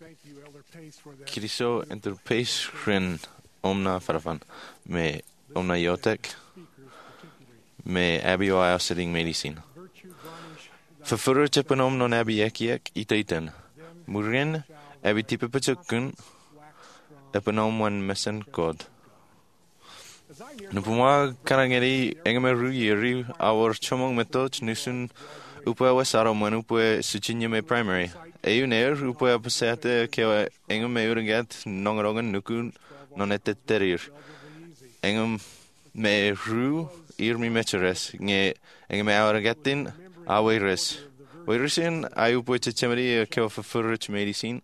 Kiriso Enterpace Rin Omna Farafan Me Omna Yotek Me Abio Sitting Medicine. Verfurret eponom non abiyekiek itaiten. Murin abitipepachukun eponom one messen god. Nupuma karangeri engemeru yeri our chomong metoch nusun upwe wasaro manupwe suchinyame primary. Euner upwe apasate ke engeme uringat nongerongen nukun noneteterir. Engem me ru irmi mecheres nge engeme auragatin aweres. Weresin ayupwe chemeri ke verfurret medicine.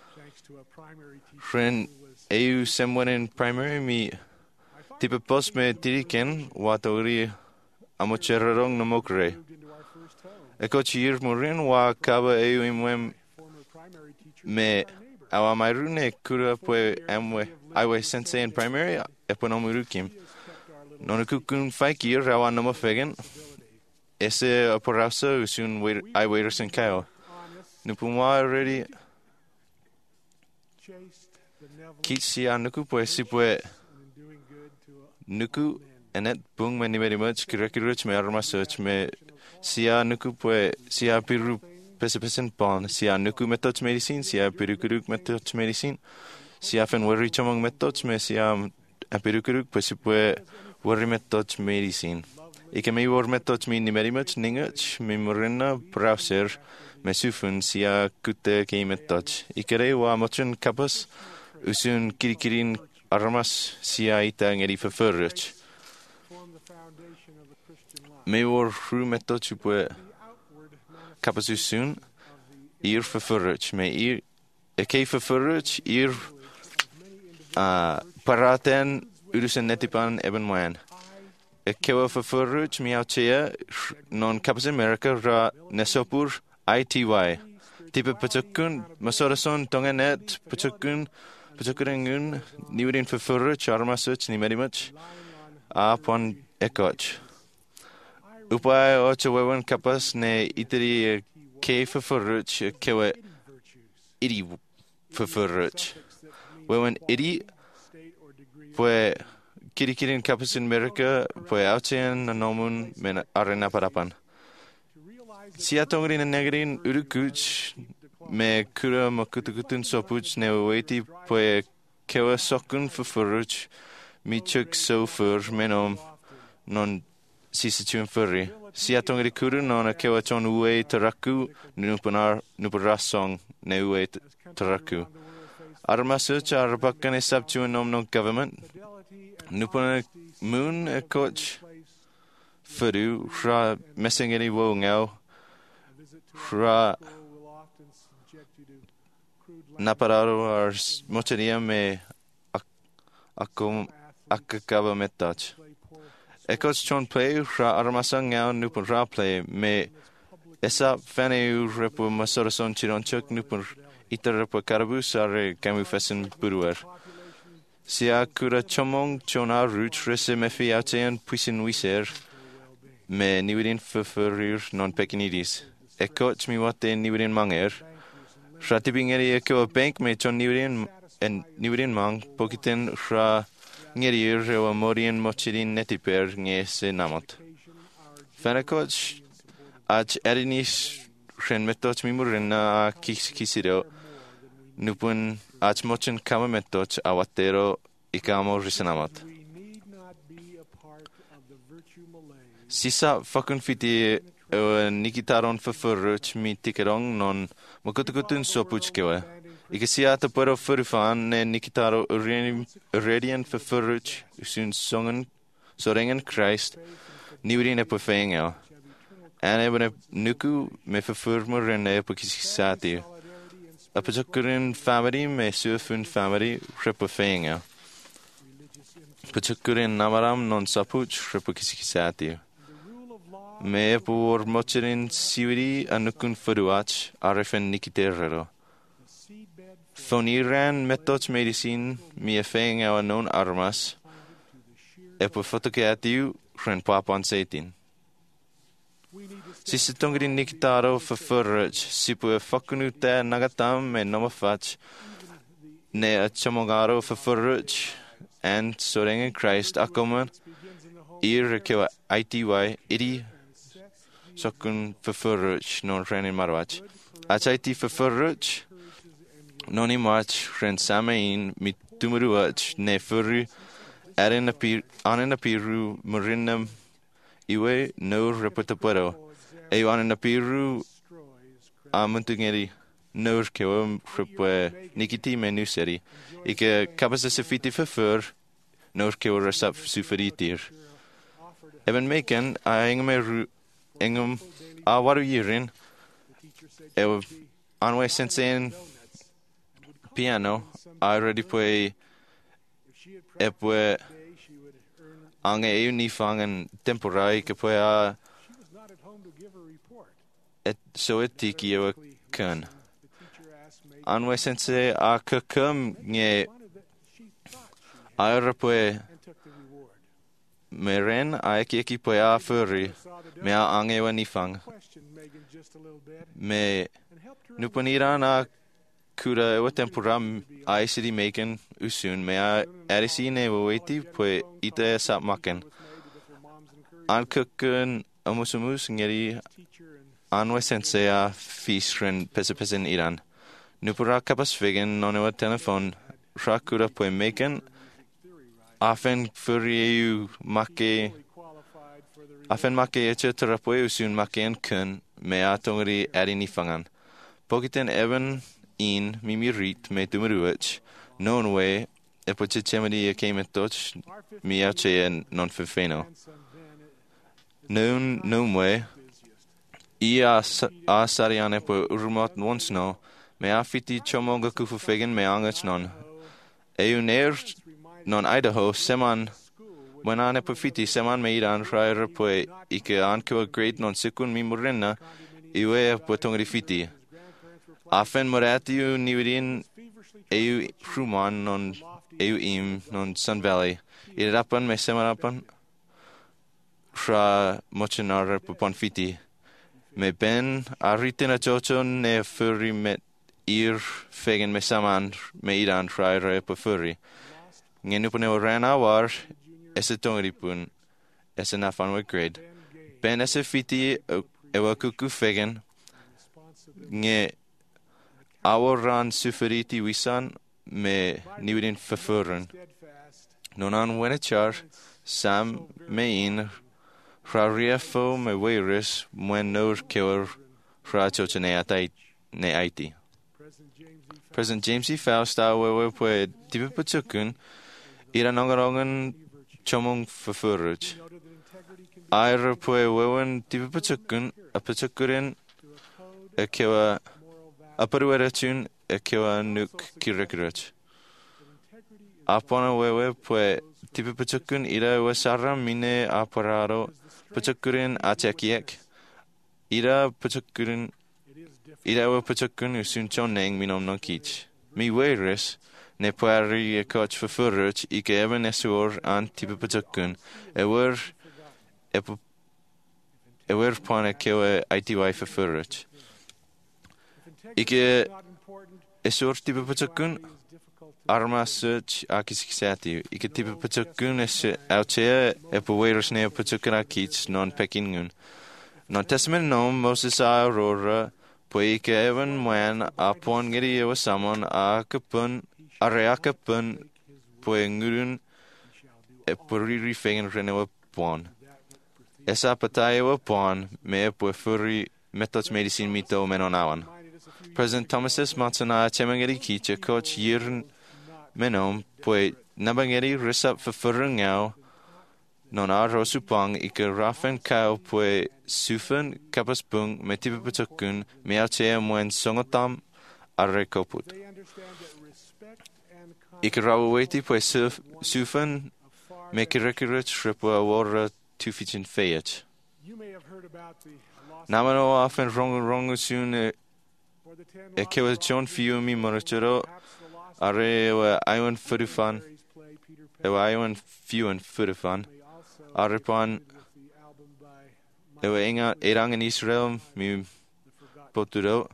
Ren eu semwan in primary mi type post me tiriken watori amocherong nomokre. Eko chir murin wa kaba eu imwem me awa mairune kura pwe amwe iwe sensei in primary eponomurukim. Nonukukun faikir awa nomofegen ese aporausa usun I waiters in kao. Nupumwa already Kitsia nuku pwe sipwe nuku enet bung many very much kirakiruch me arma search me sia nuku pwe sia piru pesepesen pon sia nuku metoch medicine sia pirukuruk metoch medicine sia fen worry chamong metoch me sia pirukuruk pesipwe worry metoch medicine ike me wor metoch me very much ningach me morena browser me sufun sia kutte ke metoch ikere wa mochen kapas usun kirikirin armas sia ita ngeri verfurret. Me wor ru metoch pwe kapas usun ir verfurret me ir eke verfurret ir paraten urusen netipan eben moen. Ekewa verfurret mi auchea non kapas America ra nesopur ITY. Type pachakun masorason tonganet pachakun Pachukurengun niwrin verfurret charma such ni very much upon ekoch. Upai ochewewen kapas ne iteri ke verfurret kewe iri verfurret. Wewen iri pwe kirikirin kapas in America pwe auchen nomun men arena parapan. Siatongrin negrin urukuch me kura makutukutun sopuch ne weti pwe kewa sokun verfurret michuk sofer menom non sisitun furry. Siatongri kuru non a kewa chon uwe taraku nuparasong ne uwe taraku. Armasuch arbakan esabchuan nom non government. Nupana moon a coach furu fra messingeri wo ngao fra Napararo ar mocheria me akakava metach. Ekos chon play ra armasang ngao nupun ra play me esa fane repu masorason chironchuk nupun itarepu karabus are kamu fesen buruer. Sia kura chomong chona root rese mefi autean puisin wiser me niwidin verfurir non pekinidis. Ekoch mi wate niwidin manger. Ratibing eri eko bank me chon niwrin mang pokiten ra ngeri rewa morian mochirin netiper nge se namot. Fanakoch ach erinis ren metoch mimurin na kisiro nupun ach mochen kama metoch awatero ikamo risenamot. Sisa fakun fiti nikitaron verfurret mi tikerong non makutukutun sopuch kewe. Ikesia te pero furfan ne nikitaro radian verfurret usun songen sorengen Christ niwrin epofengel. En ebene nuku me verfurmer en epokisati. Apachakurin family me sufun family repofengel. Pachakurin namaram non sapuch repokisati. Me por mocherin siwiri anukun furuach arefen nikiterero. Foniran metoch medicine mi efeng awa non armas. Epo fotokeatiu ren papan setin. Si se tongri nikitaro förförröch, si på fakkunute nagatam med nomafach, ne a chamogaro förförröch, and så länge Christ akommer, kewa ITY, idi sokun förförröch, non renin marwach. Att IT förförröch, non i match, ren samain, mit tumuruach, ne förru, anen apiru, murinam, iwe, no reputapuero. Eu anen apiru, amuntungeri, no kewa, repue, nikiti menu seri. Ike kapasa sefiti förför, no kewa resap suferitir. Even maken, engem, waru yirin, anwe sensen piano, ready pue, epue, ange eu nifangen temporai, ke pue so etiki eu kun. Anwe sense kukum nge pue meren eki pue furry me ange eu nifang. Me nupaniran kuda eu temporam city maken usun me erisi ne weti pue ite sap maken. An kukun amusumus ngeri anwe sense fisren pesepesen iran. Nupura kapas vegan non ewa telefon rakura pue maken afen furieu make afen make eche terapue usun maken kun me atongri erini fangan. Pokiten even in mimirit me tumuruach non we epoche chemedi kemetot mi ache non fefeno. Non we ia sariane po urmot once no me afiti chomonga kufu fegen me angach non. Eu ner non Idaho seman wenane po fiti seman me iran raira po ike anko grade non sikun mi murenna iwe po tongri fiti. Afen moratiu niwidin eu fruman non eu im non Sun Valley. Irapan me semarapan fra mochenara po pon fiti. Me ben arritin a jochon ne furry met fegen me saman me iran raira po furry. Ngenupune rana war ese tongripun ese nafanwe grade. Ben ese fiti ewa kuku fegen nge awaran suferiti wisan me niwidin förförren. Nonan wenechar sam me in rariefo me weiris mwen nor kewer rachoche ne aiti. President James E. Faust awewe pue tipe putsukun ira nongarongan chomong förförruch. Aira pue wewen tipe putsukun a putsukurin kewa aparuerachun kewa nuk kirekiruch. Apona wewe pue tipe putsukun ira wesara mine apararo putsukurin achekiek. Ira putsukurin ira we putsukun usun choneng minom non kich. Mi weiris ne puari coach förförruch ike even esur an tipe putsukun ewer pone kewa ITY förförruch. Ike esur tipe putsukun arma search akisiksati. Ike tipe putsukun auchea weiris ne putsukun akich non pekingun. Non testament nom Moses aurora poi ike even mwen apon geri ewa samon akapun areakapun poi ngurun puriri fegen renewa pon. Esa patay ewa pon me poi furi metoch medicine mito menonawan. President Thomas S. Matsana chemangeri kiche coach yirin menom poi nabangeri risap furungao non arosupang ike rafen kao poi sufen kapaspung me tipe putukun me achea mwen songotam arekoput. Ike rawaweti poi sufen me kirekirich ripo awora tufichin feyach. Namano afen rongu sun kewa chon fiumi morachero are ewa iwan furifan ewa iwan fiuan furifan Aripon Ewa inga erang in Israel mi poturo.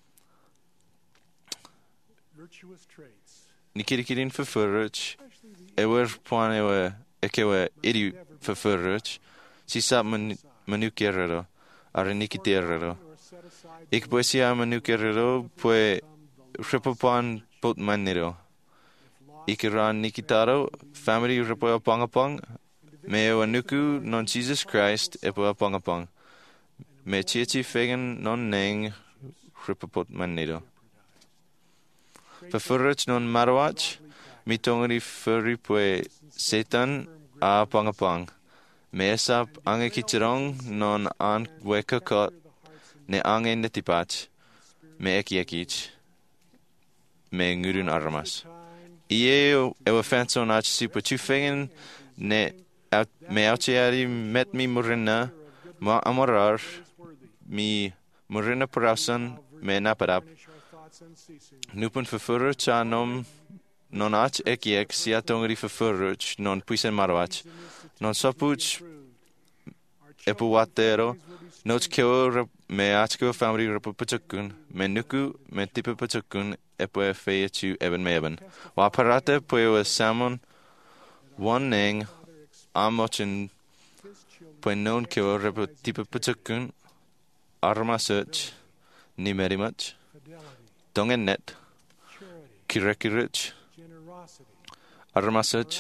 Ni kirikirin verfurruch. Ewer puan ekewa iri verfurruch. Si sap manukerero. Are nikiterero. Ik poesia manukerero pue ripopan pot manero. Ikiran nikitaro family ripoa pangapang. Me wanuku non Jesus Christ epoa pangapang. Me chichi fegen non neng ripopot manero. Verfurruch non marawach. Mi tongeri furri pue Satan a pangapang. Me esap ange kichirong non an wekakot ne ange netipach. Me ekich. Me ngurun aramas. Ie ewa fanson ach super chufingen ne me auchiari met mi murina ma amorar mi murina parasan me napadap. Nupun verfurruch anom non ach ekiek sia tongeri verfurruch non puisen marawach. Non sopuch epuwatero noch keo me achko family repupuchukun me nuku me tipupuchukun epue feyechu eben meben. Wa parate pue samon one neng amochin pue non keo repu tipupuchukun armasuch ni merimach dongen net kirekirich armasuch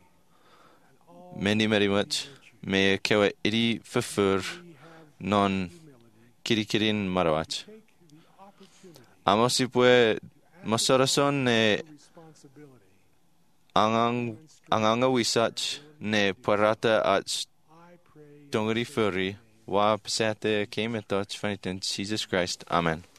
many merimach me kewa iri fefur non kirikirin marawach. Amosi pue masorason ne anganga wisach ne parata ach dongeri furri wa pasate came at touch Jesus Christ. Amen.